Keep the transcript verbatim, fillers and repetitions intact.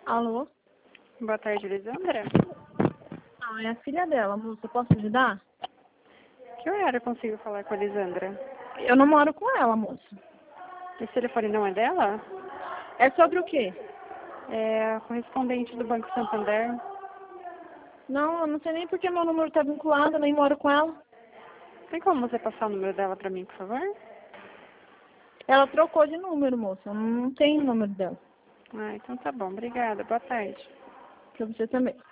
Alô? Boa tarde, Elisandra. Não, é a filha dela, moça. Posso ajudar? Que horário eu consigo falar com a Elisandra? Eu não moro com ela, moça. Esse telefone não é dela? É sobre o quê? É a correspondente do Banco Santander. Não, eu não sei nem porque meu número tá vinculado, eu nem moro com ela. Tem como você passar o número dela pra mim, por favor? Ela trocou de número, moça. Eu não tenho o número dela. Ah, então tá bom. Obrigada. Boa tarde. Pra você também.